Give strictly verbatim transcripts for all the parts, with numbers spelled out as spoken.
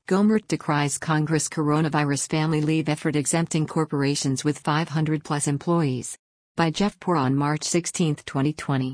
Gohmert decries Congress coronavirus family leave effort exempting corporations with five hundred plus employees. By Jeff Poor on March sixteenth, twenty twenty.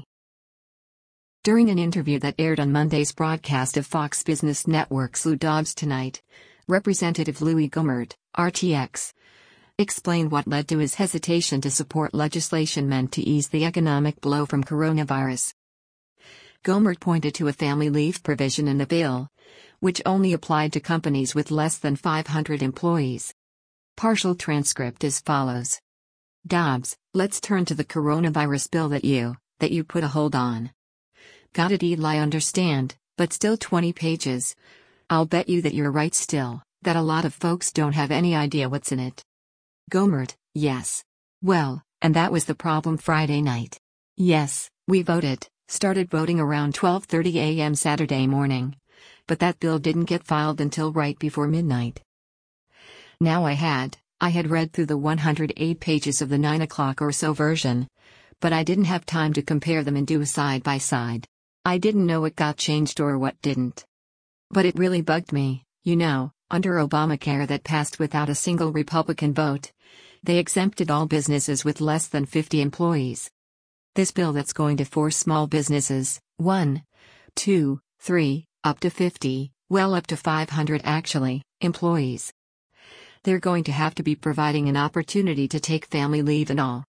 During an interview that aired on Monday's broadcast of Fox Business Network's Lou Dobbs Tonight, Representative Louis Gohmert, R T X, explained what led to his hesitation to support legislation meant to ease the economic blow from coronavirus. Gohmert pointed to a family leave provision in the bill, which only applied to companies with less than five hundred employees. Partial transcript as follows. Dobbs, let's turn to the coronavirus bill that you, that you put a hold on. Got it, Eli, understand, but still twenty pages. I'll bet you that you're right still, that a lot of folks don't have any idea what's in it. Gohmert, yes. Well, and that was the problem Friday night. Yes, we voted, started voting around twelve thirty a m Saturday morning. But that bill didn't get filed until right before midnight. Now I had, I had read through the one hundred eight pages of the nine o'clock or so version, but I didn't have time to compare them and do a side by side. I didn't know what got changed or what didn't. But it really bugged me, you know, under Obamacare that passed without a single Republican vote. They exempted all businesses with less than fifty employees. This bill that's going to force small businesses, one, two, three, up to fifty, well up to five hundred actually, employees. They're going to have to be providing an opportunity to take family leave and all.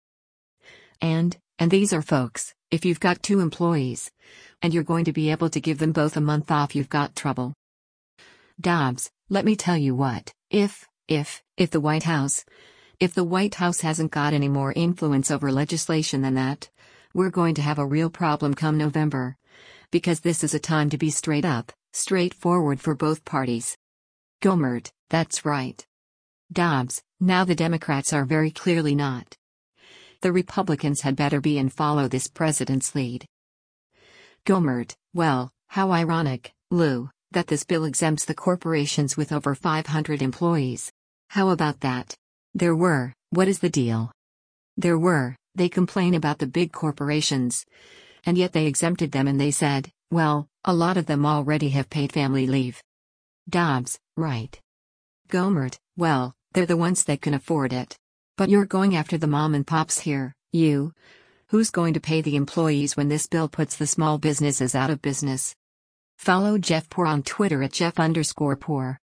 And, and these are folks, if you've got two employees, and you're going to be able to give them both a month off, you've got trouble. Dobbs, let me tell you what, if, if, if the White House, if the White House hasn't got any more influence over legislation than that, we're going to have a real problem come November. Because this is a time to be straight up, straightforward for both parties. Gohmert, that's right. Dobbs, now the Democrats are very clearly not. The Republicans had better be and follow this president's lead. Gohmert, well, how ironic, Lou, that this bill exempts the corporations with over five hundred employees. How about that? There were, what is the deal? There were, they complain about the big corporations. And yet they exempted them and they said, well, a lot of them already have paid family leave. Dobbs, right. Gohmert, well, they're the ones that can afford it. But you're going after the mom and pops here, you. Who's going to pay the employees when this bill puts the small businesses out of business? Follow Jeff Poor on Twitter at Jeff underscore Poor.